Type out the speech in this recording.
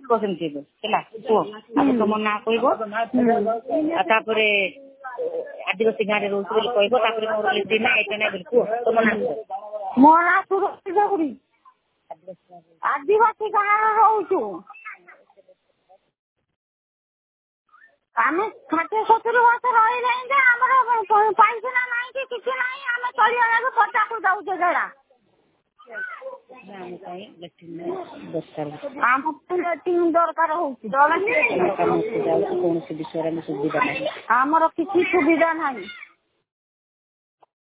ସେମିତି ହେଲା କୁହ ଆଗ ତମ ନାଁ କହିବ ତାପରେ ଆଦିବାସୀ ଗାଁରେ ରହୁଛି ବୋଲି କହିବ ତାପରେ ମୋର ଲିଟି ନା ଏଇଟା ନାଇଁ ବୋଲି କୁହ ତମ ନାଁ ମୋ ନାଁ ସୁରକ୍ଷି ଗୌରୀ ଆଦିବାସୀ ଗାଁରେ ରହୁଛୁ ଆମେ 60-70 ବର୍ଷ ରହିଲେଣି ଯେ ଆମର ପାଇଖାନା ନାହିଁ କି କିଛି ନାହିଁ ଆମେ ଚଳିବାକୁ ପଚାକୁ ଯାଉଛୁ ଝାଡ଼ା ଆମ ପାଇଁ ଦରକାର ଦରକାର ହଉଛି କୌଣସି ବିଷୟରେ ଆମେ ସୁବିଧା ନାହିଁ ଆମର କିଛି ସୁବିଧା ନାହିଁ